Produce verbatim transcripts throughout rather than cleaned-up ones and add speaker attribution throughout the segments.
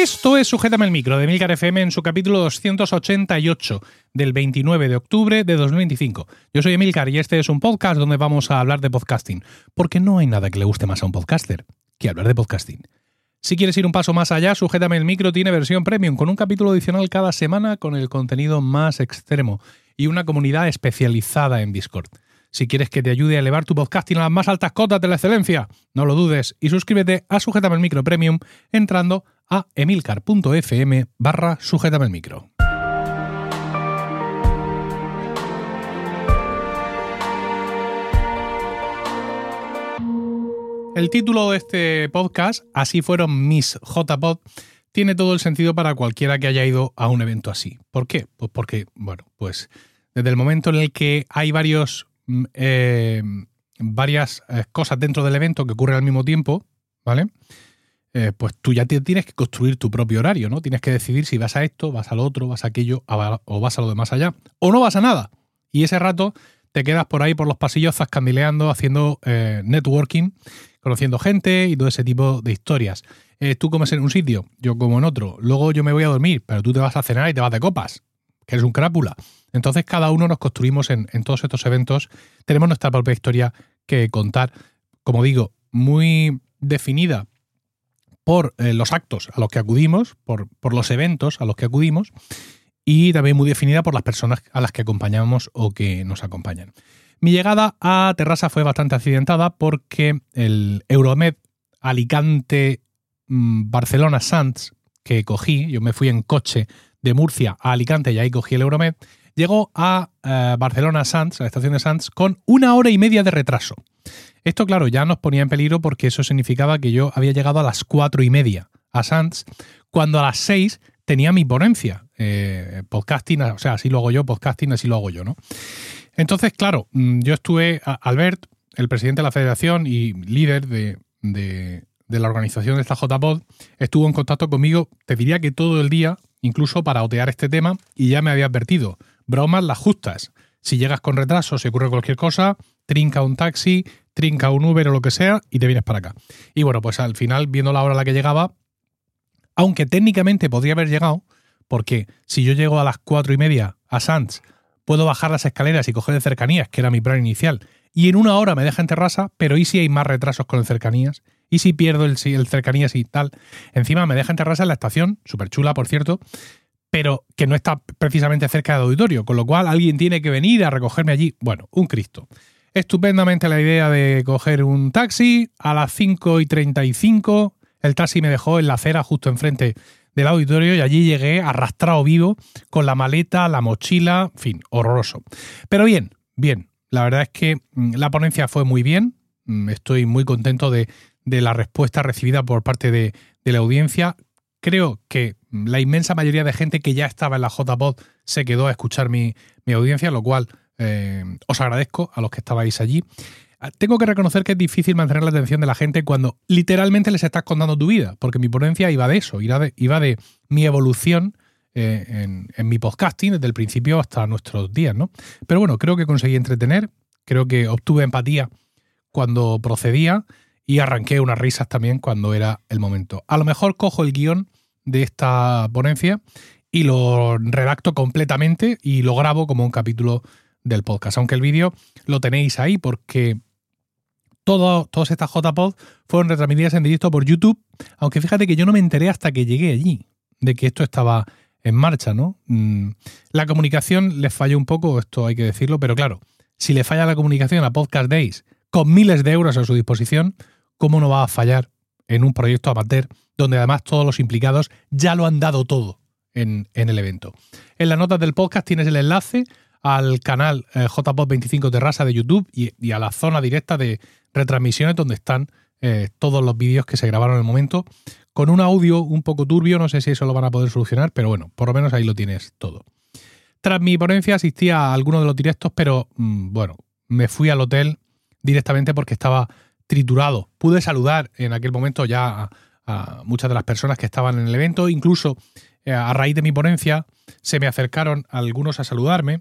Speaker 1: Esto es Sujétame el Micro, de Emilcar F M, en su capítulo doscientos ochenta y ocho, del veintinueve de octubre de dos mil veinticinco. Yo soy Emilcar y este es un podcast donde vamos a hablar de podcasting, porque no hay nada que le guste más a un podcaster que hablar de podcasting. Si quieres ir un paso más allá, Sujétame el Micro tiene versión premium, con un capítulo adicional cada semana con el contenido más extremo y una comunidad especializada en Discord. Si quieres que te ayude a elevar tu podcasting a las más altas cotas de la excelencia, no lo dudes y suscríbete a Sujétame el Micro Premium entrando a emilcar.fm barra Sujétame el Micro. El título de este podcast, Así fueron mis J P O D, tiene todo el sentido para cualquiera que haya ido a un evento así. ¿Por qué? Pues porque, bueno, pues desde el momento en el que hay varios, eh, varias eh, cosas dentro del evento que ocurren al mismo tiempo, ¿vale? Eh, pues tú ya te tienes que construir tu propio horario, ¿no? Tienes que decidir si vas a esto, vas al otro, vas a aquello, a, o vas a lo de más allá, o no vas a nada. Y ese rato te quedas por ahí por los pasillos zascandileando, haciendo eh, networking, conociendo gente y todo ese tipo de historias. Eh, tú comes en un sitio, yo como en otro, luego yo me voy a dormir, pero tú te vas a cenar y te vas de copas, que eres un crápula. Entonces cada uno nos construimos en, en todos estos eventos, tenemos nuestra propia historia que contar, como digo, muy definida por eh, los actos a los que acudimos, por, por los eventos a los que acudimos, y también muy definida por las personas a las que acompañamos o que nos acompañan. Mi llegada a Terrassa fue bastante accidentada porque el Euromed Alicante mmm, Barcelona Sants que cogí, yo me fui en coche de Murcia a Alicante y ahí cogí el Euromed, llegó a eh, Barcelona Sants, a la estación de Sants, con una hora y media de retraso. Esto, claro, ya nos ponía en peligro porque eso significaba que yo había llegado a las cuatro y media a Sants, cuando a las seis tenía mi ponencia. Eh, podcasting, o sea, así lo hago yo, podcasting, así lo hago yo, ¿no? Entonces, claro, yo estuve, Albert, el presidente de la federación y líder de, de, de la organización de esta J P O D, estuvo en contacto conmigo, te diría que todo el día, incluso para otear este tema, y ya me había advertido, bromas las justas. Si llegas con retraso, si ocurre cualquier cosa, trinca un taxi, trinca un Uber o lo que sea y te vienes para acá. Y bueno, pues al final, viendo la hora a la que llegaba, aunque técnicamente podría haber llegado, porque si yo llego a las cuatro y media a Sants, puedo bajar las escaleras y coger el cercanías, que era mi plan inicial, y en una hora me deja en Terrassa, pero ¿y si hay más retrasos con el cercanías? ¿Y si pierdo el, el cercanías y tal? Encima me deja en Terrassa en la estación, súper chula, por cierto, pero que no está precisamente cerca del auditorio, con lo cual alguien tiene que venir a recogerme allí. Bueno, un Cristo. Estupendamente la idea de coger un taxi a las cinco y treinta y cinco. El taxi me dejó en la acera justo enfrente del auditorio y allí llegué arrastrado vivo con la maleta, la mochila, en fin, horroroso. Pero bien, bien. La verdad es que la ponencia fue muy bien. Estoy muy contento de, de la respuesta recibida por parte de, de la audiencia. Creo que la inmensa mayoría de gente que ya estaba en la J P O D se quedó a escuchar mi, mi audiencia, lo cual eh, os agradezco a los que estabais allí. Tengo que reconocer que es difícil mantener la atención de la gente cuando literalmente les estás contando tu vida, porque mi ponencia iba de eso, iba de, iba de mi evolución eh, en, en mi podcasting desde el principio hasta nuestros días, ¿no? Pero bueno, creo que conseguí entretener, creo que obtuve empatía cuando procedía y arranqué unas risas también cuando era el momento. A lo mejor cojo el guión de esta ponencia y lo redacto completamente y lo grabo como un capítulo del podcast, aunque el vídeo lo tenéis ahí porque todo, todas estas J P O D fueron retransmitidas en directo por YouTube, aunque fíjate que yo no me enteré hasta que llegué allí de que esto estaba en marcha, ¿no? La comunicación les falló un poco, esto hay que decirlo, pero claro, si le falla la comunicación a Podcast Days con miles de euros a su disposición, ¿cómo no va a fallar en un proyecto amateur donde además todos los implicados ya lo han dado todo en, en el evento? En las notas del podcast tienes el enlace al canal eh, J P O D veinticinco Terrassa de YouTube y, y a la zona directa de retransmisiones donde están eh, todos los vídeos que se grabaron en el momento, con un audio un poco turbio, no sé si eso lo van a poder solucionar, pero bueno, por lo menos ahí lo tienes todo. Tras mi ponencia asistí a algunos de los directos, pero mmm, bueno, me fui al hotel directamente porque estaba triturado. Pude saludar en aquel momento ya a, a muchas de las personas que estaban en el evento, incluso eh, a raíz de mi ponencia se me acercaron algunos a saludarme.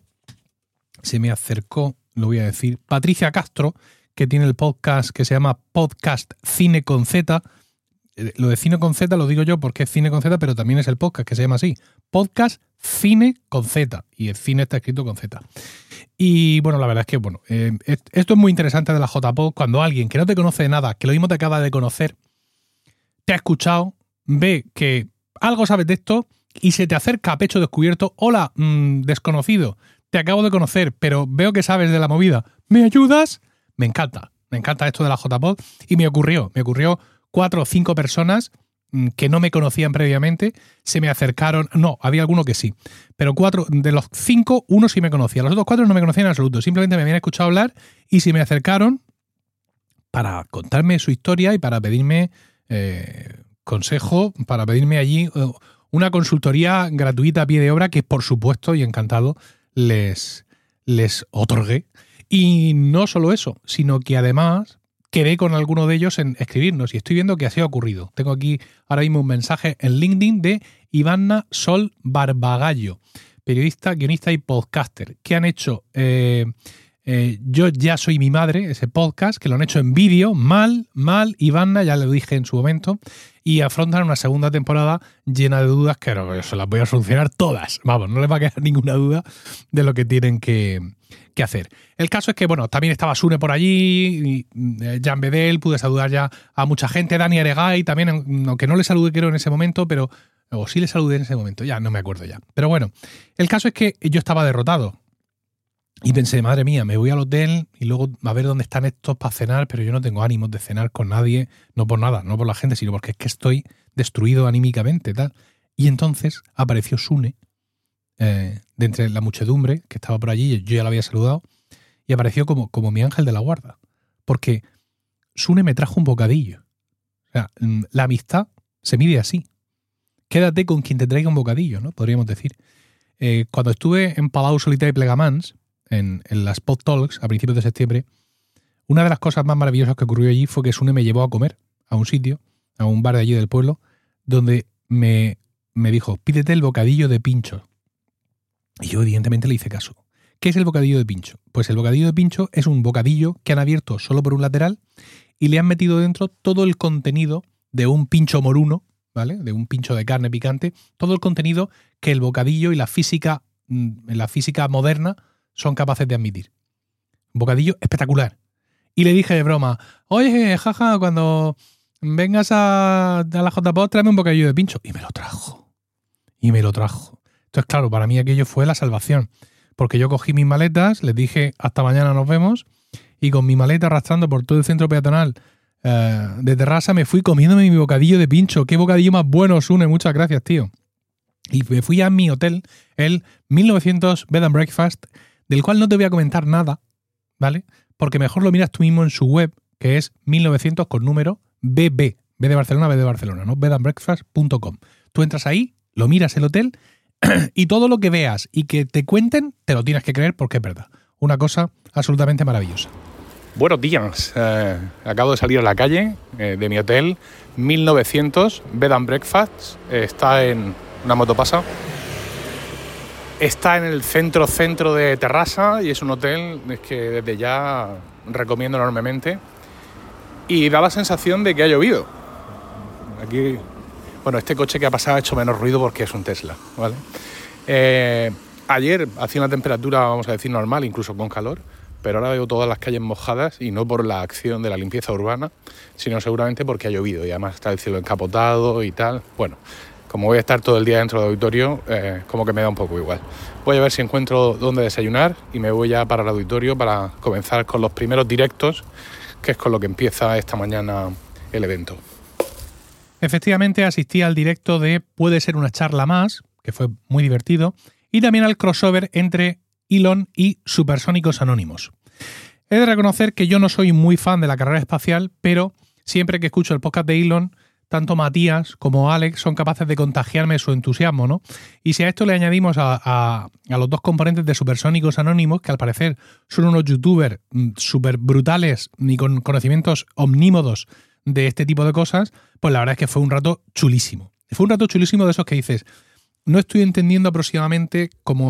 Speaker 1: Se me acercó, lo voy a decir, Patricia Castro, que tiene el podcast que se llama Podcast Cine con Z, lo de Cine con Z lo digo yo porque es Cine con Z, pero también es el podcast que se llama así. Podcast Cine con Z. Y el cine está escrito con Z. Y bueno, la verdad es que bueno, eh, esto es muy interesante de la J P O D, cuando alguien que no te conoce de nada, que lo mismo te acaba de conocer, te ha escuchado, ve que algo sabes de esto y se te acerca a pecho descubierto. Hola, mmm, desconocido, te acabo de conocer, pero veo que sabes de la movida. ¿Me ayudas? Me encanta, me encanta esto de la J P O D y me ocurrió, me ocurrió cuatro o cinco personas que no me conocían previamente, se me acercaron, no, había alguno que sí, pero cuatro de los cinco, uno sí me conocía, los otros cuatro no me conocían en absoluto, simplemente me habían escuchado hablar y se me acercaron para contarme su historia y para pedirme eh, consejo, para pedirme allí eh, una consultoría gratuita a pie de obra que por supuesto y encantado les, les otorgué. Y no solo eso, sino que además quedé con alguno de ellos en escribirnos y estoy viendo que así ha ocurrido. Tengo aquí ahora mismo un mensaje en LinkedIn de Ivana Sol Barbagallo, periodista, guionista y podcaster, que han hecho eh, eh, Yo ya soy mi madre, ese podcast, que lo han hecho en vídeo, mal, mal, Ivana, ya lo dije en su momento, y afrontan una segunda temporada llena de dudas que no, se las voy a solucionar todas. Vamos, no les va a quedar ninguna duda de lo que tienen que... qué hacer. El caso es que, bueno, también estaba Sune por allí, y Jan Bedel, pude saludar ya a mucha gente, Dani Aregay también, aunque no le saludé creo en ese momento, pero, o sí le saludé en ese momento, ya no me acuerdo ya. Pero bueno, el caso es que yo estaba derrotado y pensé, madre mía, me voy al hotel y luego a ver dónde están estos para cenar, pero yo no tengo ánimos de cenar con nadie, no por nada, no por la gente, sino porque es que estoy destruido anímicamente, tal. Y entonces apareció Sune, Eh, de entre la muchedumbre que estaba por allí, yo ya la había saludado, y apareció como, como mi ángel de la guarda, porque Sune me trajo un bocadillo. O sea, la amistad se mide así. Quédate con quien te traiga un bocadillo, ¿no? Podríamos decir. Eh, cuando estuve en Palau Solità i Plegamans, en, en las Pod Talks, a principios de septiembre, una de las cosas más maravillosas que ocurrió allí fue que Sune me llevó a comer a un sitio, a un bar de allí del pueblo, donde me, me dijo, pídete el bocadillo de pincho. Y yo evidentemente le hice caso. ¿Qué es el bocadillo de pincho? Pues el bocadillo de pincho es un bocadillo que han abierto solo por un lateral y le han metido dentro todo el contenido de un pincho moruno, ¿vale? De un pincho de carne picante, todo el contenido que el bocadillo y la física, la física moderna son capaces de admitir. Un bocadillo espectacular. Y le dije de broma, oye, jaja, cuando vengas a, a la J P O D, tráeme un bocadillo de pincho. Y me lo trajo. Y me lo trajo. Entonces, claro, para mí aquello fue la salvación, porque yo cogí mis maletas, les dije hasta mañana nos vemos, y con mi maleta arrastrando por todo el centro peatonal eh, de Terrassa me fui comiéndome mi bocadillo de pincho. ¡Qué bocadillo más bueno, Sune! Muchas gracias, tío. Y me fui a mi hotel, el mil novecientos Bed and Breakfast, del cual no te voy a comentar nada, ¿vale? Porque mejor lo miras tú mismo en su web, que es mil novecientos con número B B, B de Barcelona, B de Barcelona, ¿no? bed and breakfast punto com. Tú entras ahí, lo miras el hotel y todo lo que veas y que te cuenten, te lo tienes que creer porque es verdad. Una cosa absolutamente maravillosa. Buenos días. Eh, acabo de salir a la calle eh, de mi hotel mil novecientos Bed and Breakfast. Eh, está en una motopasa. Está en el centro centro de Terrassa y es un hotel que desde ya recomiendo enormemente. Y da la sensación de que ha llovido. Aquí... Bueno, este coche que ha pasado ha hecho menos ruido porque es un Tesla, ¿vale? Eh, ayer hacía una temperatura, vamos a decir, normal, incluso con calor, pero ahora veo todas las calles mojadas y no por la acción de la limpieza urbana, sino seguramente porque ha llovido y además está el cielo encapotado y tal. Bueno, como voy a estar todo el día dentro del auditorio, eh, como que me da un poco igual. Voy a ver si encuentro dónde desayunar y me voy ya para el auditorio para comenzar con los primeros directos, que es con lo que empieza esta mañana el evento. Efectivamente asistí al directo de Puede ser una charla más, que fue muy divertido, y también al crossover entre Elon y Supersónicos Anónimos. He de reconocer que yo no soy muy fan de la carrera espacial, pero siempre que escucho el podcast de Elon, tanto Matías como Alex son capaces de contagiarme su entusiasmo, ¿no? Y si a esto le añadimos a, a, a los dos componentes de Supersónicos Anónimos, que al parecer son unos youtubers súper brutales y con conocimientos omnímodos de este tipo de cosas, pues la verdad es que fue un rato chulísimo. Fue un rato chulísimo de esos que dices, no estoy entendiendo aproximadamente como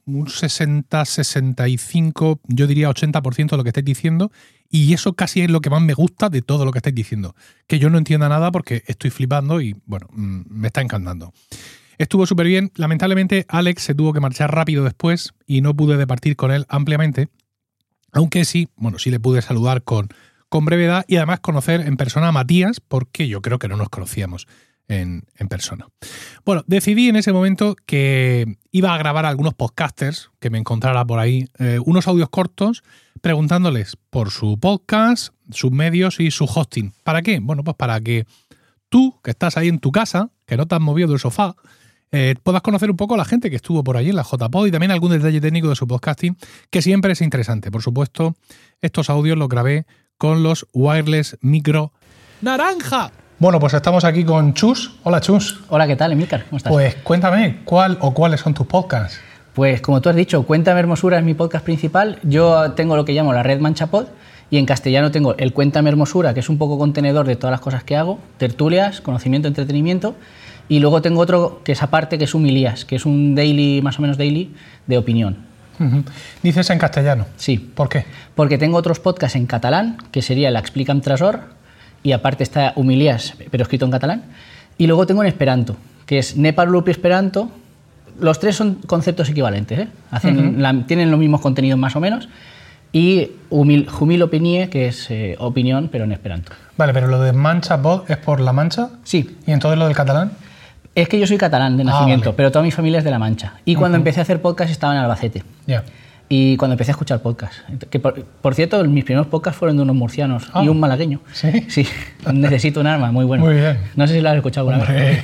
Speaker 1: un sesenta, sesenta y cinco, yo diría ochenta por ciento de lo que estáis diciendo, y eso casi es lo que más me gusta de todo lo que estáis diciendo. Que yo no entienda nada porque estoy flipando y, bueno, me está encantando. Estuvo súper bien. Lamentablemente, Alex se tuvo que marchar rápido después y no pude departir con él ampliamente, aunque sí, bueno, sí le pude saludar con, con brevedad y además conocer en persona a Matías, porque yo creo que no nos conocíamos En, en persona. Bueno, decidí en ese momento que iba a grabar a algunos podcasters que me encontrara por ahí, eh, unos audios cortos preguntándoles por su podcast, sus medios y su hosting. ¿Para qué? Bueno, pues para que tú, que estás ahí en tu casa, que no te has movido del sofá, eh, puedas conocer un poco a la gente que estuvo por ahí en la J P O D y también algún detalle técnico de su podcasting, que siempre es interesante. Por supuesto, estos audios los grabé con los wireless micro naranja. Bueno, pues estamos aquí con Chus. Hola, Chus.
Speaker 2: Hola, ¿qué tal, Emilcar? ¿Cómo estás?
Speaker 1: Pues cuéntame, ¿cuál o cuáles son tus podcasts?
Speaker 2: Pues como tú has dicho, Cuéntame Hermosura es mi podcast principal. Yo tengo lo que llamo la red Manchapod y en castellano tengo el Cuéntame Hermosura, que es un poco contenedor de todas las cosas que hago, tertulias, conocimiento, entretenimiento, y luego tengo otro que es aparte, que es Humilías, que es un daily, más o menos daily, de opinión.
Speaker 1: Uh-huh. ¿Dices en castellano?
Speaker 2: Sí.
Speaker 1: ¿Por qué?
Speaker 2: Porque tengo otros podcasts en catalán, que sería la Explica'm Tresor, y aparte está Humilías, pero escrito en catalán, y luego tengo en esperanto, que es Ne parlo pi esperanto. Los tres son conceptos equivalentes, ¿eh? Hacen uh-huh. la, tienen los mismos contenidos más o menos, y humil, humil opinie, que es eh, opinión, pero en esperanto.
Speaker 1: Vale, pero lo de Manchapod es por La Mancha.
Speaker 2: Sí.
Speaker 1: ¿Y entonces lo del catalán?
Speaker 2: Es que yo soy catalán de nacimiento, ah, vale. pero toda mi familia es de La Mancha. Y cuando uh-huh. empecé a hacer podcast estaba en Albacete.
Speaker 1: Ya. Yeah.
Speaker 2: Y cuando empecé a escuchar podcast, que por, por cierto, mis primeros podcasts fueron de unos murcianos ah, y un malagueño.
Speaker 1: ¿Sí?
Speaker 2: Sí, Necesito un arma, muy bueno.
Speaker 1: Muy bien.
Speaker 2: No sé si lo has escuchado alguna vez.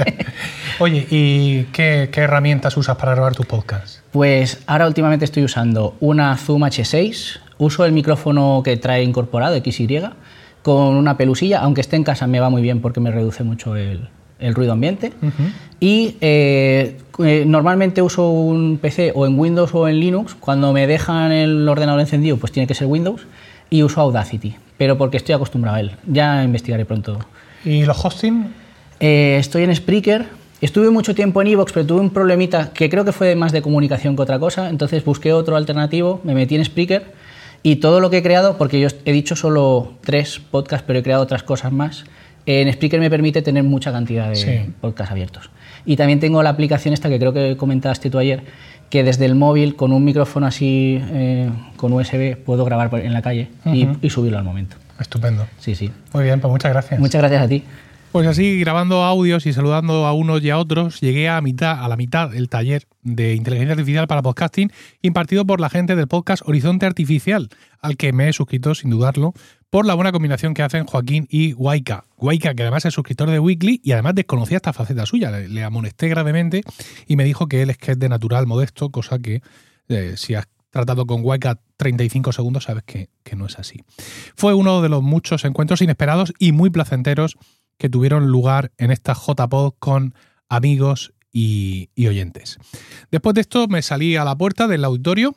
Speaker 1: Oye, ¿y qué, qué herramientas usas para grabar tus podcasts?
Speaker 2: Pues ahora últimamente estoy usando una Zoom hache seis, uso el micrófono que trae incorporado, equis ye, con una pelusilla, aunque esté en casa me va muy bien porque me reduce mucho el... el ruido ambiente, uh-huh. y eh, eh, normalmente uso un P C o en Windows o en Linux. Cuando me dejan el ordenador encendido, pues tiene que ser Windows, y uso Audacity, pero porque estoy acostumbrado a él. Ya investigaré pronto.
Speaker 1: ¿Y los hosting?
Speaker 2: Eh, estoy en Spreaker. Estuve mucho tiempo en iVoox, pero tuve un problemita que creo que fue más de comunicación que otra cosa, entonces busqué otro alternativo, me metí en Spreaker, y todo lo que he creado, porque yo he dicho solo tres podcasts, pero he creado otras cosas más. En Spreaker me permite tener mucha cantidad de sí. podcasts abiertos. Y también tengo la aplicación esta que creo que comentaste tú ayer, que desde el móvil, con un micrófono así, eh, con U S B, puedo grabar en la calle uh-huh. y, y subirlo al momento.
Speaker 1: Estupendo.
Speaker 2: Sí, sí.
Speaker 1: Muy bien, pues muchas gracias.
Speaker 2: Muchas gracias a ti.
Speaker 1: Pues así, grabando audios y saludando a unos y a otros, llegué a, mitad, a la mitad del taller de inteligencia artificial para podcasting impartido por la gente del podcast Horizonte Artificial, al que me he suscrito sin dudarlo, por la buena combinación que hacen Joaquín y Waika. Waika, que además es suscriptor de Weekly y además desconocía esta faceta suya. Le, le amonesté gravemente y me dijo que él es que es de natural modesto, cosa que eh, si has tratado con Waika treinta y cinco segundos sabes que, que no es así. Fue uno de los muchos encuentros inesperados y muy placenteros que tuvieron lugar en esta J P O D con amigos y, y oyentes. Después de esto me salí a la puerta del auditorio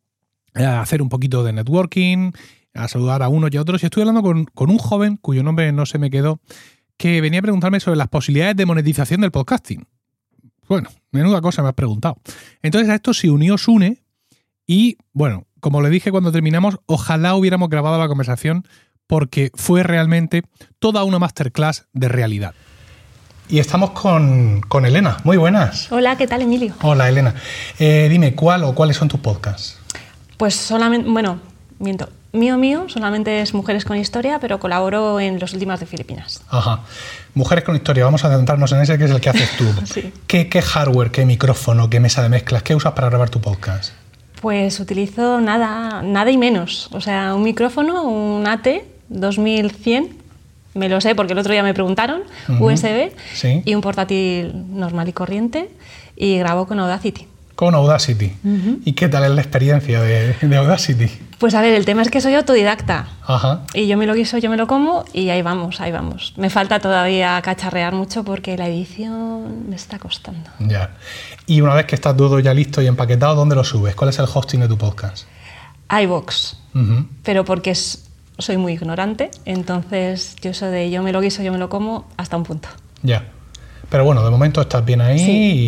Speaker 1: a hacer un poquito de networking, a saludar a unos y a otros, y estuve hablando con, con un joven cuyo nombre no se me quedó, que venía a preguntarme sobre las posibilidades de monetización del podcasting. Bueno, menuda cosa me has preguntado. Entonces a esto se unió Sune y, bueno, como le dije cuando terminamos, ojalá hubiéramos grabado la conversación porque fue realmente toda una masterclass de realidad. Y estamos con, con Elena. Muy buenas.
Speaker 3: Hola, ¿qué tal, Emilio?
Speaker 1: Hola, Elena. Eh, dime, ¿cuál o cuáles son tus podcasts?
Speaker 3: Pues solamente, bueno, miento. Mío, mío, solamente es Mujeres con Historia, pero colaboro en Los Últimas de Filipinas.
Speaker 1: Ajá. Mujeres con Historia, vamos a centrarnos en ese que es el que haces tú.
Speaker 3: Sí.
Speaker 1: ¿Qué, ¿Qué hardware, qué micrófono, qué mesa de mezclas, qué usas para grabar tu podcast?
Speaker 3: Pues utilizo nada, nada y menos. O sea, un micrófono, un A T dos mil cien, me lo sé porque el otro día me preguntaron, uh-huh. U S B,
Speaker 1: sí.
Speaker 3: y un portátil normal y corriente, y grabo con Audacity.
Speaker 1: Con Audacity. Uh-huh. ¿Y qué tal es la experiencia de, de Audacity?
Speaker 3: Pues a ver, el tema es que soy autodidacta.
Speaker 1: Ajá.
Speaker 3: Y yo me lo guiso, yo me lo como y ahí vamos, ahí vamos. Me falta todavía cacharrear mucho porque la edición me está costando.
Speaker 1: Ya. Y una vez que está todo ya listo y empaquetado, ¿dónde lo subes? ¿Cuál es el hosting de tu podcast?
Speaker 3: iVoox. Uh-huh. Pero porque es, soy muy ignorante, entonces yo eso de yo me lo guiso, yo me lo como hasta un punto.
Speaker 1: Ya. Pero bueno, de momento estás bien ahí, sí. Y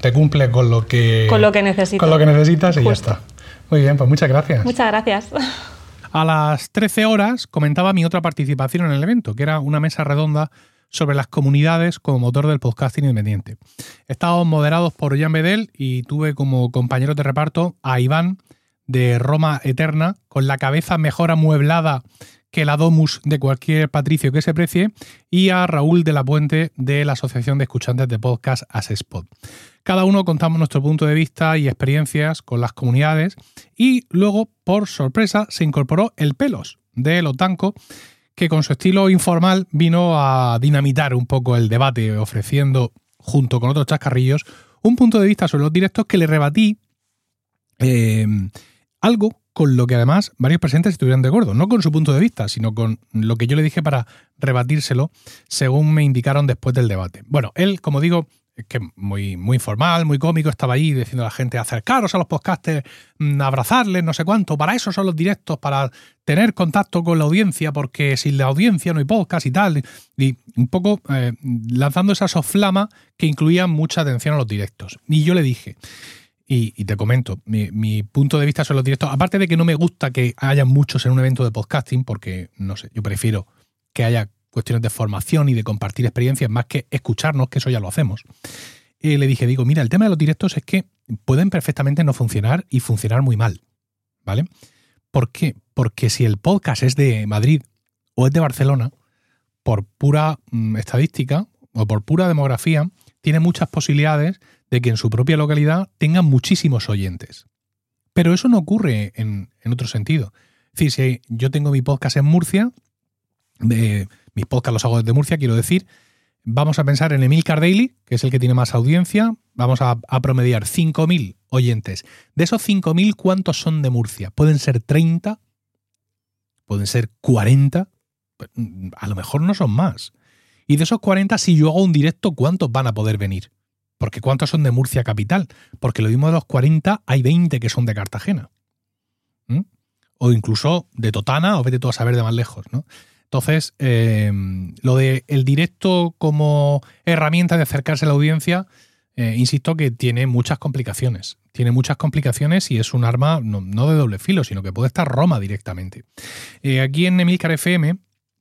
Speaker 1: te cumple con lo que,
Speaker 3: con lo que necesitas.
Speaker 1: Con lo que necesitas y
Speaker 3: Justo.
Speaker 1: ya está. Muy bien, pues muchas gracias.
Speaker 3: Muchas gracias.
Speaker 1: A las trece horas comentaba mi otra participación en el evento, que era una mesa redonda sobre las comunidades como motor del podcasting independiente. Estábamos moderados por Jan Bedel y tuve como compañeros de reparto a Iván de Roma Eterna, con la cabeza mejor amueblada que la domus de cualquier patricio que se precie, y a Raúl de la Puente de la Asociación de Escuchantes de Podcast Asespod. Cada uno contamos nuestro punto de vista y experiencias con las comunidades, y luego, por sorpresa, se incorporó el Pelos de Lotanco, que con su estilo informal vino a dinamitar un poco el debate, ofreciendo, junto con otros chascarrillos, un punto de vista sobre los directos que le rebatí eh, algo con lo que además varios presentes estuvieron de acuerdo, no con su punto de vista, sino con lo que yo le dije para rebatírselo, según me indicaron después del debate. Bueno, él, como digo, es que muy, muy informal, muy cómico, estaba ahí diciendo a la gente: acercaros a los podcasters, abrazarles, no sé cuánto, para eso son los directos, para tener contacto con la audiencia, porque sin la audiencia no hay podcast y tal. Y un poco eh, lanzando esa soflama que incluía mucha atención a los directos. Y yo le dije... Y, y te comento, mi, mi punto de vista sobre los directos, aparte de que no me gusta que haya muchos en un evento de podcasting, porque, no sé, yo prefiero que haya cuestiones de formación y de compartir experiencias más que escucharnos, que eso ya lo hacemos. Eh, le dije, digo, mira, el tema de los directos es que pueden perfectamente no funcionar y funcionar muy mal, ¿vale? ¿Por qué? Porque si el podcast es de Madrid o es de Barcelona, por pura mm, estadística o por pura demografía, tiene muchas posibilidades de que en su propia localidad tengan muchísimos oyentes. Pero eso no ocurre en, en otro sentido. Es decir, si yo tengo mi podcast en Murcia, eh, mis podcasts los hago desde Murcia, quiero decir, vamos a pensar en Emilcar Daily, que es el que tiene más audiencia, vamos a, a promediar cinco mil oyentes. De esos cinco mil, ¿cuántos son de Murcia? ¿Pueden ser treinta? ¿Pueden ser cuarenta? A lo mejor no son más. Y de esos cuarenta, si yo hago un directo, ¿cuántos van a poder venir? Porque ¿cuántos son de Murcia capital? Porque lo mismo de los cuarenta, hay veinte que son de Cartagena. ¿Mm? O incluso de Totana, o vete tú a saber de más lejos, ¿no? Entonces, eh, lo de el directo como herramienta de acercarse a la audiencia, eh, insisto que tiene muchas complicaciones. Tiene muchas complicaciones y es un arma no, no de doble filo, sino que puede estar Roma directamente. Eh, aquí en Emilcar F M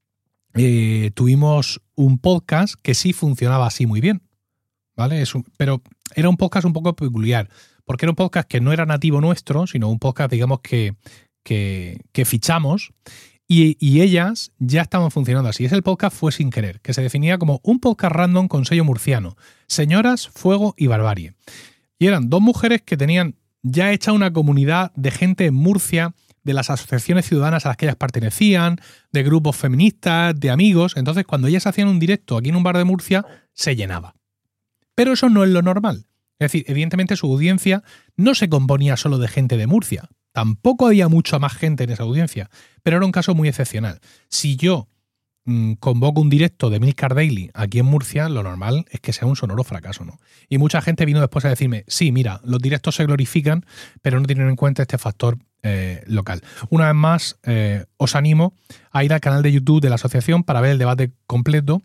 Speaker 1: eh, tuvimos un podcast que sí funcionaba así muy bien. ¿Vale? Es un, pero era un podcast un poco peculiar, porque era un podcast que no era nativo nuestro, sino un podcast, digamos, que, que, que fichamos, y, y ellas ya estaban funcionando así. Ese podcast Fue Sin Querer, que se definía como un podcast random con sello murciano, Señoras, Fuego y Barbarie. Y eran dos mujeres que tenían ya hecha una comunidad de gente en Murcia, de las asociaciones ciudadanas a las que ellas pertenecían, de grupos feministas, de amigos. Entonces, cuando ellas hacían un directo aquí en un bar de Murcia, se llenaba. Pero eso no es lo normal. Es decir, evidentemente su audiencia no se componía solo de gente de Murcia. Tampoco había mucha más gente en esa audiencia. Pero era un caso muy excepcional. Si yo mmm, convoco un directo de Emilcar Daily aquí en Murcia, lo normal es que sea un sonoro fracaso, ¿no? Y mucha gente vino después a decirme, sí, mira, los directos se glorifican, pero no tienen en cuenta este factor eh, local. Una vez más, eh, os animo a ir al canal de YouTube de la asociación para ver el debate completo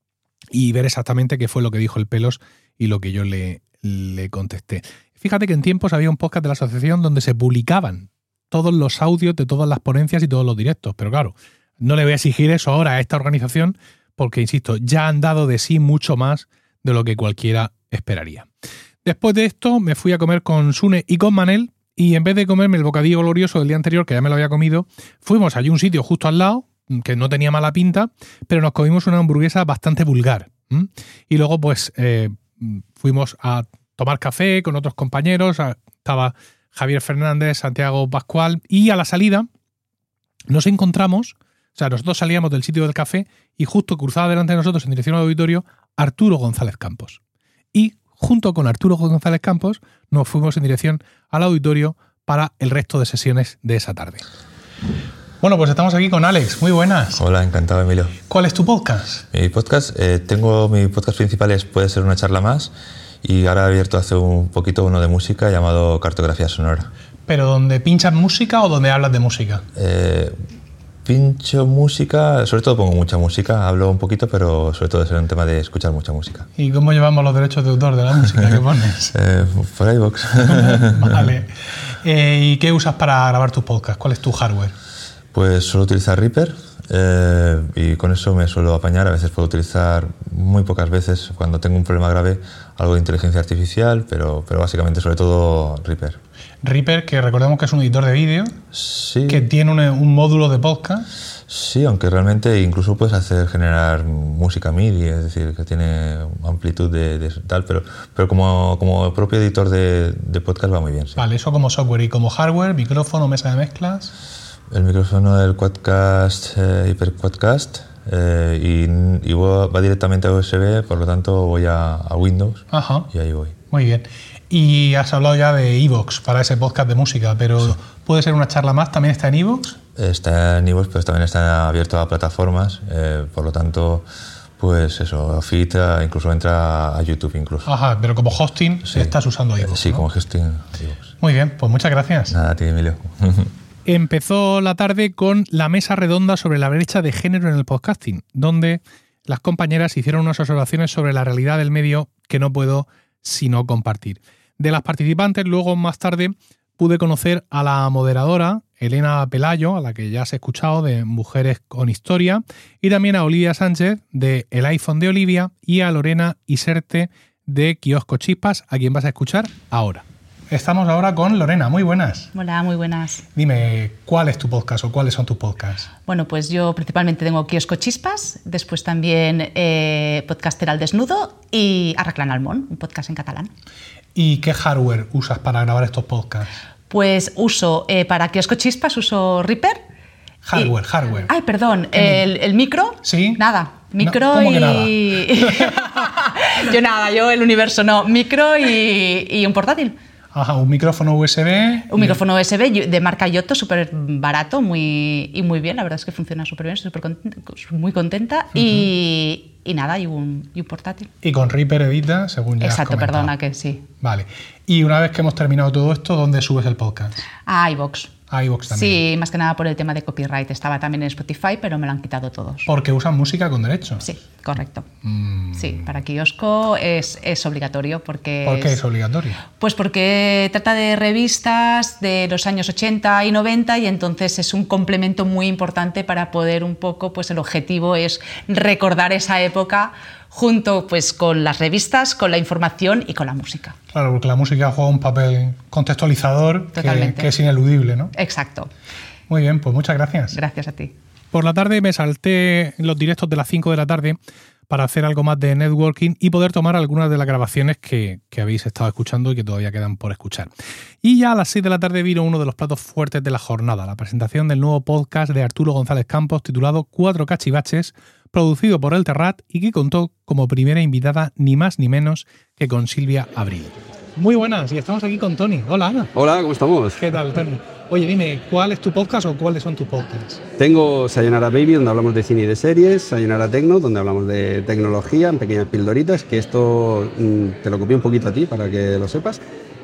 Speaker 1: y ver exactamente qué fue lo que dijo el Pelos y lo que yo le, le contesté. Fíjate que en tiempos había un podcast de la asociación donde se publicaban todos los audios de todas las ponencias y todos los directos. Pero claro, no le voy a exigir eso ahora a esta organización porque, insisto, ya han dado de sí mucho más de lo que cualquiera esperaría. Después de esto me fui a comer con Sune y con Manel y en vez de comerme el bocadillo glorioso del día anterior, que ya me lo había comido, fuimos allí a un sitio justo al lado, que no tenía mala pinta, pero nos comimos una hamburguesa bastante vulgar. ¿Mm? Y luego pues eh, fuimos a tomar café con otros compañeros, estaba Javier Fernández, Santiago Pascual, y a la salida nos encontramos, o sea, nosotros salíamos del sitio del café y justo cruzaba delante de nosotros en dirección al auditorio Arturo González Campos. Y junto con Arturo González Campos nos fuimos en dirección al auditorio para el resto de sesiones de esa tarde. Bueno, pues estamos aquí con Alex. Muy buenas.
Speaker 4: Hola, encantado, Emilio.
Speaker 1: ¿Cuál es tu podcast?
Speaker 4: Mi podcast, eh, tengo mi podcast principal es Puede ser una charla más y ahora he abierto hace un poquito uno de música llamado Cartografía Sonora.
Speaker 1: ¿Pero donde pinchas música o donde hablas de música?
Speaker 4: Eh, pincho música, sobre todo pongo mucha música, hablo un poquito, pero sobre todo es un tema de escuchar mucha música.
Speaker 1: ¿Y cómo llevamos los derechos de autor de la música que pones?
Speaker 4: eh, por iVoox.
Speaker 1: Vale. Eh, ¿Y qué usas para grabar tus podcasts? ¿Cuál es tu hardware?
Speaker 4: Pues suelo utilizar Reaper eh, y con eso me suelo apañar. A veces puedo utilizar, muy pocas veces, cuando tengo un problema grave, algo de inteligencia artificial, pero, pero básicamente sobre todo Reaper.
Speaker 1: Reaper, que recordemos que es un editor de vídeo,
Speaker 4: sí.
Speaker 1: que tiene un, un módulo de podcast.
Speaker 4: Sí, aunque realmente incluso puedes hacer generar música MIDI, es decir, que tiene amplitud de, de tal, pero, pero como, como propio editor de, de podcast va muy bien. Sí.
Speaker 1: Vale, eso como software. ¿Y como hardware, micrófono, mesa de mezclas?
Speaker 4: El micrófono del Quadcast, eh, Hyper Quadcast, eh, y, y va, va directamente a U S B, por lo tanto voy a, a Windows.
Speaker 1: Ajá.
Speaker 4: Y ahí voy.
Speaker 1: Muy bien. Y has hablado ya de iVoox para ese podcast de música, pero sí. ¿Puede ser una charla más? ¿También está en iVoox?
Speaker 4: Está en iVoox, pero también está abierto a plataformas, eh, por lo tanto, pues eso, Fit incluso entra a YouTube incluso.
Speaker 1: Ajá, pero como hosting sí. Estás usando iVoox,
Speaker 4: Sí,
Speaker 1: ¿no?
Speaker 4: como hosting iVoox.
Speaker 1: Muy bien, pues muchas gracias.
Speaker 4: Nada, a ti, Emilio.
Speaker 1: Empezó la tarde con la mesa redonda sobre la brecha de género en el podcasting, donde las compañeras hicieron unas observaciones sobre la realidad del medio que no puedo sino compartir. De las participantes, luego más tarde pude conocer a la moderadora Elena Pelayo, a la que ya has escuchado, de Mujeres con Historia, y también a Olivia Sánchez de El iPhone de Olivia y a Lorena Iserte de Kiosco Chispas, a quien vas a escuchar ahora. Estamos ahora con Lorena, muy buenas.
Speaker 5: Hola, muy buenas.
Speaker 1: Dime, ¿cuál es tu podcast o cuáles son tus podcasts?
Speaker 5: Bueno, pues yo principalmente tengo Kiosco Chispas, después también eh, Podcaster al Desnudo y Arreglan Almón, un podcast en catalán.
Speaker 1: ¿Y qué hardware usas para grabar estos podcasts?
Speaker 5: Pues uso, eh, para Kiosco Chispas uso Reaper.
Speaker 1: Hardware,
Speaker 5: y,
Speaker 1: hardware.
Speaker 5: Ay, perdón, el, el micro.
Speaker 1: Sí.
Speaker 5: Nada, micro
Speaker 1: no, ¿cómo
Speaker 5: y...
Speaker 1: que nada?
Speaker 5: yo nada, yo el universo no, micro y, y un portátil.
Speaker 1: Ajá, un micrófono U S B.
Speaker 5: Un micrófono U S B de marca Yotto, súper barato muy, y muy bien, la verdad es que funciona súper bien, estoy súper contenta, muy contenta. Uh-huh. y, y nada, y un, y un portátil.
Speaker 1: Y con Reaper edita, según ya
Speaker 5: Exacto,
Speaker 1: has comentado.
Speaker 5: perdona que sí.
Speaker 1: Vale. Y una vez que hemos terminado todo esto, ¿dónde subes el podcast?
Speaker 5: A iVoox.
Speaker 1: A iVoox también.
Speaker 5: Sí, más que nada por el tema de copyright. Estaba también en Spotify, pero me lo han quitado todos.
Speaker 1: ¿Porque usan música con derechos?
Speaker 5: Sí, correcto.
Speaker 1: Mm.
Speaker 5: Sí, para Kiosco es, es obligatorio. Porque
Speaker 1: ¿Por qué
Speaker 5: es,
Speaker 1: es obligatorio?
Speaker 5: Pues porque trata de revistas de los años ochenta y noventa y entonces es un complemento muy importante para poder un poco, pues el objetivo es recordar esa época junto pues con las revistas, con la información y con la música.
Speaker 1: Claro, porque la música juega un papel contextualizador que, que es ineludible, ¿no?
Speaker 5: Exacto.
Speaker 1: Muy bien, pues muchas gracias.
Speaker 5: Gracias a ti.
Speaker 1: Por la tarde me salté los directos de las cinco de la tarde para hacer algo más de networking y poder tomar algunas de las grabaciones que, que habéis estado escuchando y que todavía quedan por escuchar. Y ya a las seis de la tarde vino uno de los platos fuertes de la jornada, la presentación del nuevo podcast de Arturo González Campos titulado Cuatro Cachivaches, producido por El Terrat y que contó como primera invitada ni más ni menos que con Silvia Abril. Muy buenas, y estamos aquí con Tony. Hola, Ana.
Speaker 6: Hola, ¿cómo estamos?
Speaker 1: ¿Qué tal, Tony? Oye, dime, ¿cuál es tu podcast o cuáles son tus podcasts?
Speaker 6: Tengo Sayonara Baby, donde hablamos de cine y de series, Sayonara Tecno, donde hablamos de tecnología, en pequeñas pildoritas, que esto mmm, te lo copié un poquito a ti para que lo sepas.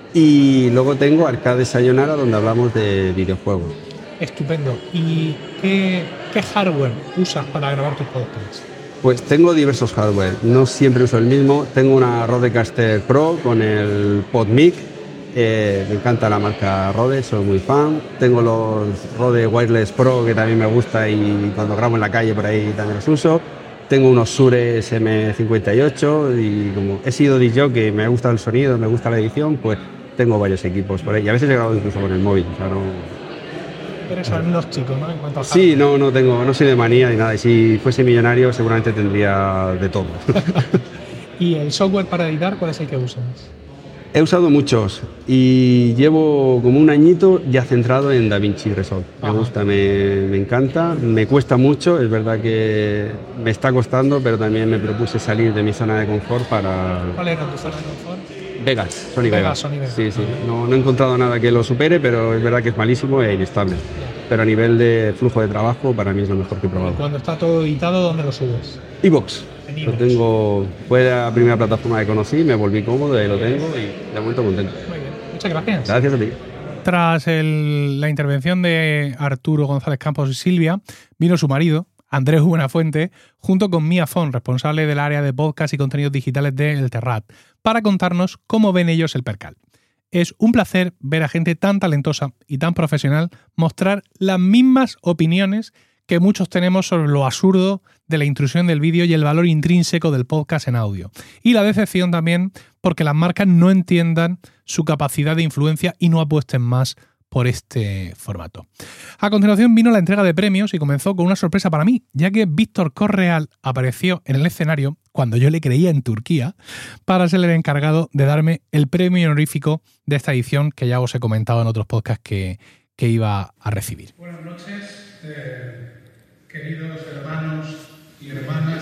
Speaker 6: Y luego tengo Arcade Sayonara, donde hablamos de videojuegos.
Speaker 1: Estupendo. ¿Y qué, qué hardware usas para grabar tus podcasts?
Speaker 6: Pues tengo diversos hardware, no siempre uso el mismo. Tengo una Rodecaster Pro con el PodMic, eh, me encanta la marca Rode, soy muy fan. Tengo los Rode Wireless Pro que también me gusta y cuando grabo en la calle por ahí también los uso. Tengo unos Shure eme cincuenta y ocho y como he sido D J que me gusta el sonido, me gusta la edición, pues tengo varios equipos por ahí. Y a veces he grabado incluso con el móvil, o sea, no...
Speaker 1: Eres agnóstico, ¿no? En cuanto a
Speaker 6: sí, no, no tengo, no soy de manía ni nada. Y si fuese millonario, seguramente tendría de todo.
Speaker 1: ¿Y el software para editar, cuál es el que usas?
Speaker 6: He usado muchos y llevo como un añito ya centrado en DaVinci Resolve. Me gusta, me, me encanta, me cuesta mucho. Es verdad que me está costando, pero también me propuse salir de mi zona de confort para...
Speaker 1: ¿Cuál era tu zona de confort?
Speaker 6: Vegas, Sony
Speaker 1: Vegas.
Speaker 6: Vegas.
Speaker 1: Sony Vegas.
Speaker 6: Sí, sí. No, no he encontrado nada que lo supere, pero es verdad que es malísimo e inestable. Pero a nivel de flujo de trabajo, para mí es lo mejor que he probado.
Speaker 1: Cuando está todo editado, ¿dónde lo subes?
Speaker 6: iVoox. Lo tengo, fue la primera plataforma que conocí, me volví cómodo y ahí lo tengo y de momento contento.
Speaker 1: Muy bien, muchas gracias.
Speaker 6: Gracias a ti.
Speaker 1: Tras el, la intervención de Arturo González Campos y Silvia, vino su marido, Andrés Buenafuente, junto con Mia Font, responsable del área de podcast y contenidos digitales de El Terrat, para contarnos cómo ven ellos el percal. Es un placer ver a gente tan talentosa y tan profesional mostrar las mismas opiniones que muchos tenemos sobre lo absurdo de la intrusión del vídeo y el valor intrínseco del podcast en audio. Y la decepción también porque las marcas no entiendan su capacidad de influencia y no apuesten más por este formato. A continuación vino la entrega de premios y comenzó con una sorpresa para mí, ya que Víctor Correal apareció en el escenario cuando yo le creía en Turquía para ser el encargado de darme el premio honorífico de esta edición que ya os he comentado en otros podcasts que, que iba a recibir.
Speaker 7: Buenas noches, eh, queridos hermanos y hermanas.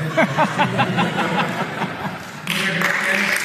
Speaker 7: Muchas gracias.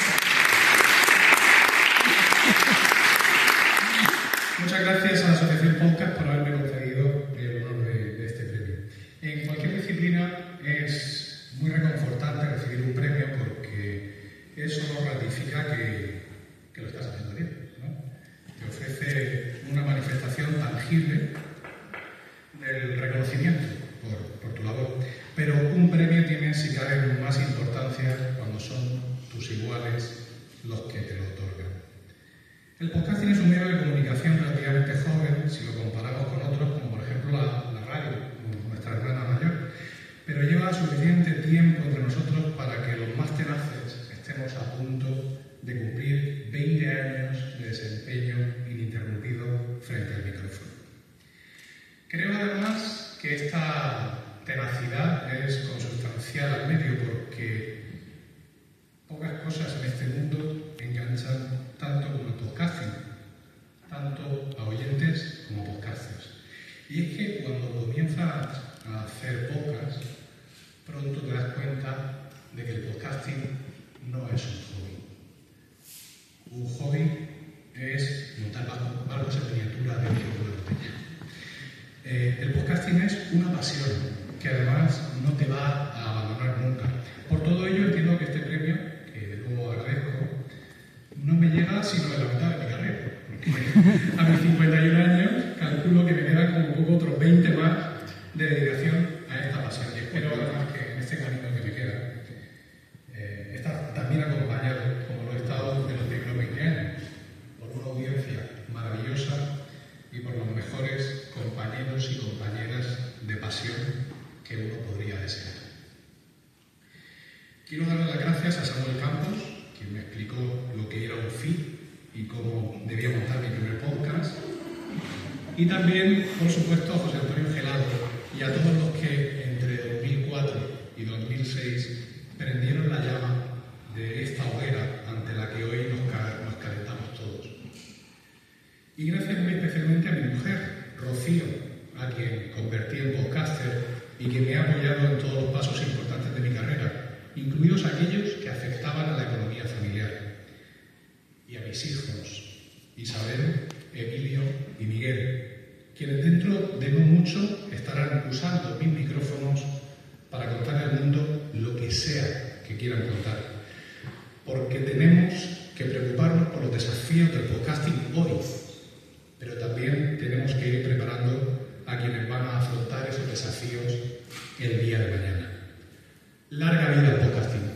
Speaker 7: Muchas gracias a la Asociación Podcast por haberme concedido el honor de, de este premio. En cualquier disciplina es muy reconfortante recibir un premio porque eso ratifica que, que lo estás haciendo bien, ¿no? Te ofrece una manifestación tangible del reconocimiento por, por tu labor. Pero un premio tiene, si cabe, más importancia cuando son tus iguales los que te lo otorgan. El podcasting es un medio de comunicación relativamente joven si lo comparamos con otros, como por ejemplo la, la radio, nuestra hermana mayor, pero lleva suficiente tiempo entre nosotros para que los más tenaces estemos a punto de cumplir veinte años de desempeño ininterrumpido frente al micrófono. Creo además que esta tenacidad es consustancial al medio porque pocas cosas en este mundo enganchan tanto como el podcasting, tanto a oyentes como a podcasters. Y es que cuando comienzas a hacer podcast, pronto te das cuenta de que el podcasting no es un hobby. Un hobby es montar barcos en miniatura de tiempo de botella. Eh, el podcasting es una pasión que además no te va a abandonar nunca. Por todo ello entiendo que este premio, que de nuevo agradezco, no me llega sino de la mitad de mi carrera, porque a mis cincuenta y un años calculo que me quedan como poco otros veinte más de dedicación a esta pasión. Y espero además que en este camino que me queda eh, estar también acompañado, como lo he estado en los primeros veinte años, por una audiencia maravillosa y por los mejores compañeros y compañeras de pasión que uno podría desear. Quiero darle las gracias a Samuel Campos, quien me explicó lo que era un feed y cómo debía montar mi primer podcast. Y también, por supuesto, a José Antonio Gelado y a todos los que entre dos mil cuatro y dos mil seis prendieron la llama de esta hoguera ante la que hoy nos, ca- nos calentamos todos. Y gracias muy especialmente a mi mujer, Rocío, a quien convertí en podcaster y que me ha apoyado en todos los pasos importantes de mi carrera, incluidos aquellos que afectaban a la economía familiar. Y a mis hijos, Isabel, Emilio y Miguel, quienes dentro de no mucho estarán usando mis micrófonos para contar al mundo lo que sea que quieran contar. Porque tenemos que preocuparnos por los desafíos del podcasting hoy, pero también tenemos que ir preparando a quienes van a afrontar esos desafíos el día de mañana. Larga vida al podcasting.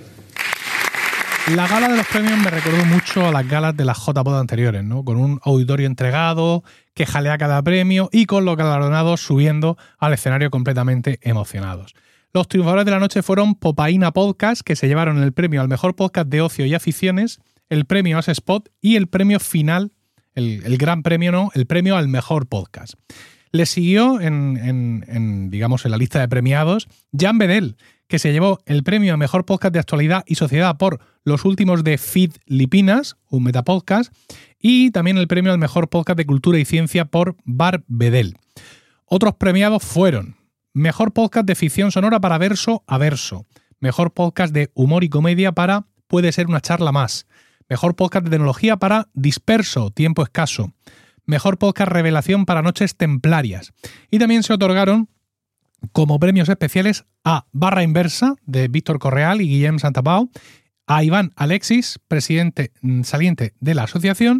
Speaker 1: La gala de los premios me recordó mucho a las galas de las J P O D anteriores, ¿no? Con un auditorio entregado, que jalea cada premio y con los galardonados subiendo al escenario completamente emocionados. Los triunfadores de la noche fueron Popaína Podcast, que se llevaron el premio al mejor podcast de ocio y aficiones, el premio As Spot y el premio final, el, el gran premio, ¿no? El premio al mejor podcast. Le siguió en, en, en, digamos, en la lista de premiados Jan Bedel, que se llevó el premio a Mejor Podcast de Actualidad y Sociedad por Los Últimos de Feed Lipinas, un metapodcast, y también el premio al Mejor Podcast de Cultura y Ciencia por Bar Bedel. Otros premiados fueron Mejor Podcast de Ficción Sonora para Verso a Verso, Mejor Podcast de Humor y Comedia para Puede Ser Una Charla Más, Mejor Podcast de Tecnología para Disperso, Tiempo Escaso, Mejor Podcast Revelación para Noches Templarias. Y también se otorgaron como premios especiales a Barra Inversa, de Víctor Correal y Guillem Santapau, a Iván Alexis, presidente saliente de la asociación,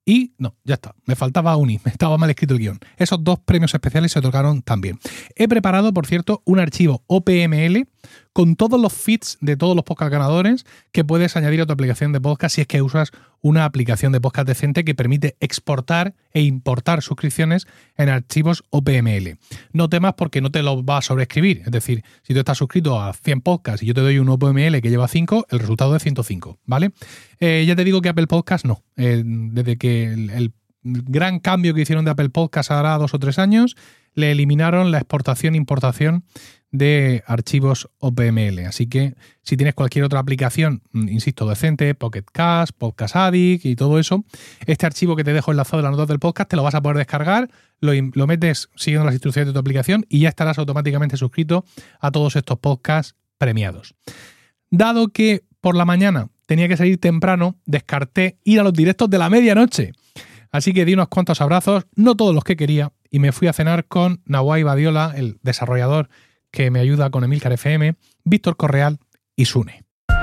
Speaker 1: Y no, ya está, me faltaba un i, me estaba mal escrito el guión. Esos dos premios especiales se otorgaron también. He preparado, por cierto, un archivo O P M L con todos los feeds de todos los podcast ganadores que puedes añadir a tu aplicación de podcast si es que usas una aplicación de podcast decente que permite exportar e importar suscripciones en archivos O P M L. No temas porque no te lo va a sobreescribir. Es decir, si tú estás suscrito a cien podcasts y yo te doy un O P M L que lleva cinco, el resultado es ciento cinco, ¿vale? Eh, ya te digo que Apple Podcast no. Eh, desde que el, el gran cambio que hicieron de Apple Podcast hará dos o tres años, le eliminaron la exportación e importación de archivos O P M L. Así que si tienes cualquier otra aplicación, insisto, decente, Pocket Cast, Podcast Addict y todo eso, este archivo que te dejo enlazado en las notas del podcast te lo vas a poder descargar, lo, lo metes siguiendo las instrucciones de tu aplicación y ya estarás automáticamente suscrito a todos estos podcasts premiados. Dado que por la mañana tenía que salir temprano, descarté ir a los directos de la medianoche. Así que di unos cuantos abrazos, no todos los que quería, y me fui a cenar con Nawai Badiola, el desarrollador que me ayuda con Emilcar F M, Víctor Correal y Sune.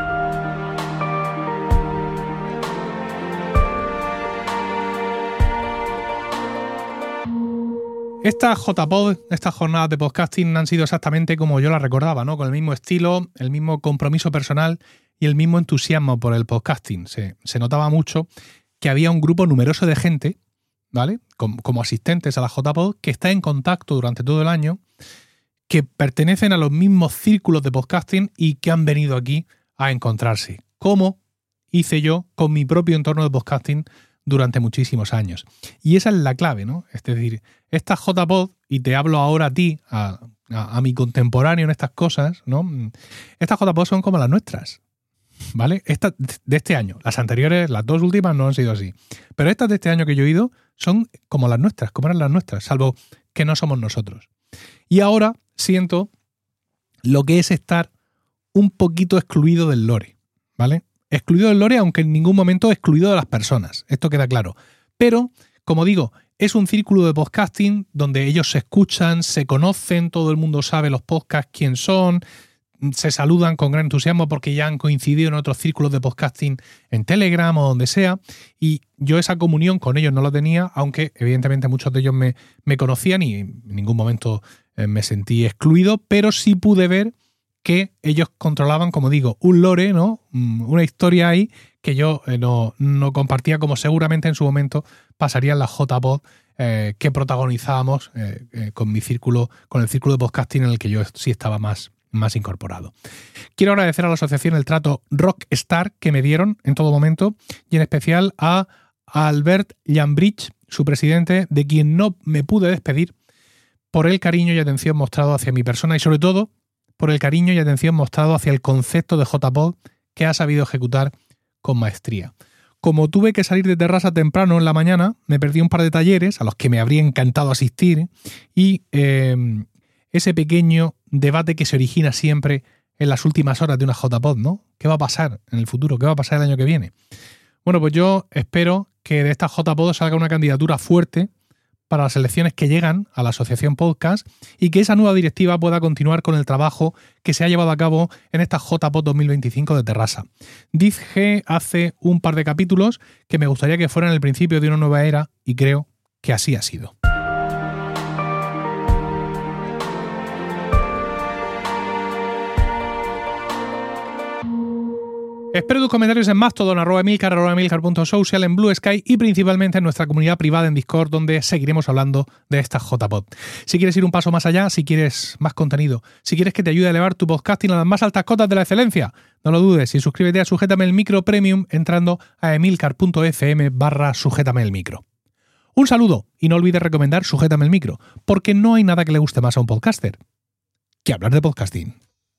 Speaker 1: Estas J P O D, estas jornadas de podcasting han sido exactamente como yo las recordaba, ¿no? Con el mismo estilo, el mismo compromiso personal y el mismo entusiasmo por el podcasting. Se, se notaba mucho que había un grupo numeroso de gente, ¿vale? Como, como asistentes a la J P O D, que está en contacto durante todo el año, que pertenecen a los mismos círculos de podcasting y que han venido aquí a encontrarse, como hice yo con mi propio entorno de podcasting durante muchísimos años. Y esa es la clave, ¿no? Es decir, estas J P O D, y te hablo ahora a ti, a, a, a mi contemporáneo en estas cosas, ¿no? Estas J P O D son como las nuestras, ¿vale? Estas de este año. Las anteriores, las dos últimas, no han sido así. Pero estas de este año que yo he ido son como las nuestras, como eran las nuestras, salvo que no somos nosotros. Y ahora siento lo que es estar un poquito excluido del lore, ¿vale? Excluido del lore, aunque en ningún momento excluido de las personas. Esto queda claro. Pero, como digo, es un círculo de podcasting donde ellos se escuchan, se conocen, todo el mundo sabe los podcasts quién son, se saludan con gran entusiasmo porque ya han coincidido en otros círculos de podcasting en Telegram o donde sea, y yo esa comunión con ellos no la tenía, aunque evidentemente muchos de ellos me, me conocían y en ningún momento eh, me sentí excluido, pero sí pude ver que ellos controlaban, como digo, un lore, ¿no? Una historia ahí que yo eh, no, no compartía, como seguramente en su momento pasaría en la J P O D eh, que protagonizábamos eh, eh, con mi círculo, con el círculo de podcasting en el que yo sí estaba más más incorporado. Quiero agradecer a la asociación el trato Rockstar que me dieron en todo momento y en especial a Albert Llambridge, su presidente, de quien no me pude despedir, por el cariño y atención mostrado hacia mi persona y sobre todo por el cariño y atención mostrado hacia el concepto de J P O D que ha sabido ejecutar con maestría. Como tuve que salir de Terrassa temprano en la mañana, me perdí un par de talleres a los que me habría encantado asistir y eh, ese pequeño debate que se origina siempre en las últimas horas de una J P O D, ¿no? ¿Qué va a pasar en el futuro? ¿Qué va a pasar el año que viene? Bueno, pues yo espero que de esta J P O D salga una candidatura fuerte para las elecciones que llegan a la Asociación Podcast y que esa nueva directiva pueda continuar con el trabajo que se ha llevado a cabo en esta J P O D dos mil veinticinco de Terrassa. Dije hace un par de capítulos que me gustaría que fueran el principio de una nueva era y creo que así ha sido. Espero tus comentarios en Mastodon, arroba Emilcar, arroba Emilcar.social, en Blue Sky y principalmente en nuestra comunidad privada en Discord, donde seguiremos hablando de esta J P O D. Si quieres ir un paso más allá, si quieres más contenido, si quieres que te ayude a elevar tu podcasting a las más altas cotas de la excelencia, no lo dudes y suscríbete a Sujétame el Micro Premium entrando a emilcar.fm barra Sujétame el Micro. Un saludo y no olvides recomendar Sujétame el Micro, porque no hay nada que le guste más a un podcaster que hablar de podcasting.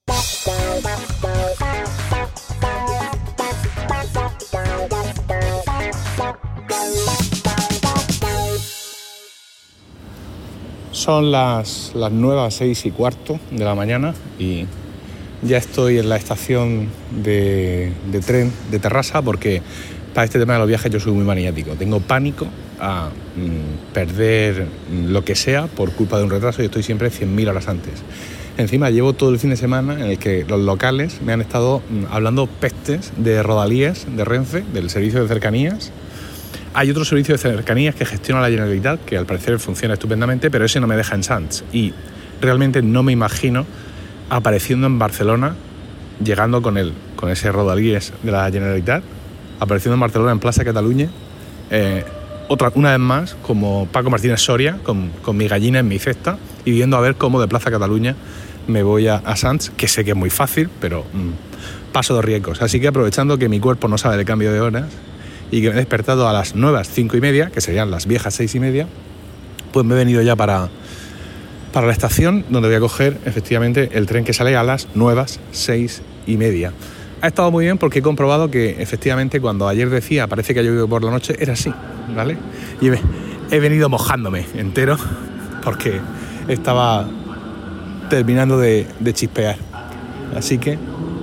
Speaker 1: Son las, las nueve, seis y cuarto de la mañana y ya estoy en la estación de, de tren de Terrassa porque para este tema de los viajes yo soy muy maniático. Tengo pánico a mm, perder lo que sea por culpa de un retraso y estoy siempre cien mil horas antes. Encima llevo todo el fin de semana en el que los locales me han estado mm, hablando pestes de Rodalíes, de Renfe, del servicio de cercanías, Hay otro servicio de cercanías que gestiona la Generalitat, que al parecer funciona estupendamente, pero ese no me deja en Sants. Y realmente no me imagino apareciendo en Barcelona, llegando con, el, con ese Rodalies de la Generalitat, apareciendo en Barcelona, en Plaza Cataluña, eh, otra, una vez más, como Paco Martínez Soria, con, con mi gallina en mi cesta, y viendo a ver cómo de Plaza Cataluña me voy a, a Sants, que sé que es muy fácil, pero mmm, paso de riesgos. Así que aprovechando que mi cuerpo no sabe de cambio de horas y que me he despertado a las nuevas cinco y media, que serían las viejas seis y media, pues me he venido ya para, para la estación, donde voy a coger efectivamente el tren que sale a las nuevas seis y media. Ha estado muy bien porque he comprobado que efectivamente cuando ayer decía parece que ha llovido por la noche, era así, ¿vale? Y he, he venido mojándome entero porque estaba terminando de, de chispear. Así que,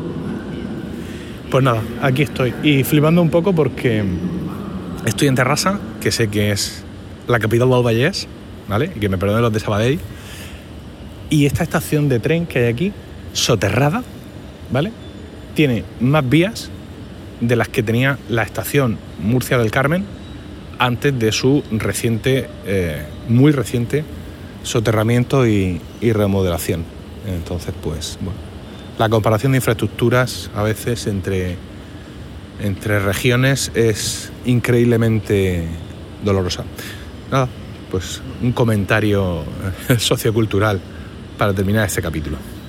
Speaker 1: pues nada, aquí estoy. Y flipando un poco porque estoy en Terrassa, que sé que es la capital del Vallès, ¿vale? Y que me perdonen los de Sabadell. Y esta estación de tren que hay aquí, soterrada, ¿vale? Tiene más vías de las que tenía la estación Murcia del Carmen antes de su reciente, eh, muy reciente soterramiento y, y remodelación. Entonces, pues, bueno, la comparación de infraestructuras a veces entre, entre regiones es increíblemente dolorosa. Nada, pues un comentario sociocultural para terminar este capítulo.